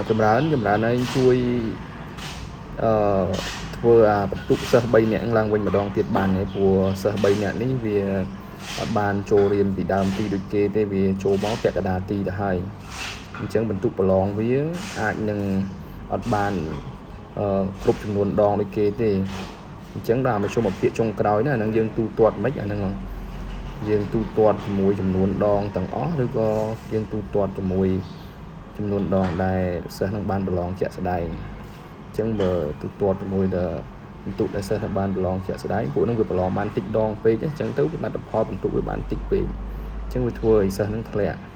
ចម្រើនឯងជួយធ្វើបន្ទុកសិស្ស3នាក់ឡើងវិញម្ដងទៀតបានហើយព្រោះសិស្ស3នាក់នេះវាអត់បានចូលរៀនពីដើមទីដូចគេទេវាចូលមកពាក់កណ្ដាលទីទៅហើយអញ្ចឹងបន្ទុកប្រឡងវាអាចនឹងអត់បានគ្រប់ចំនួនដងដូចគេទេអញ្ចឹងដល់មកជុំមកពាក្យចុងក្រោយណាហ្នឹងយើងទូទាត់មិនអាហ្នឹងយើងទូទាត់ជាមួយចំនួនដងទាំងអស់ឬក៏យើងទូទាត់ជាមួយចំនួនដងដែលសិស្សនឹងបានប្រឡងជាក់ស្ដែងអញ្ចឹងបើទូទាត់ជាមួយបន្ទុកដែលសិស្សនឹងបានប្រឡងជាក់ស្ដែងពួកនឹងវាប្រឡងបានតិចដងពេកអញ្ចឹងទៅលទ្ធផលបន្ទុកវាបានតិចពេកអញ្ចឹងវាធ្វើឲ្យសិស្សនឹងធ្លាក់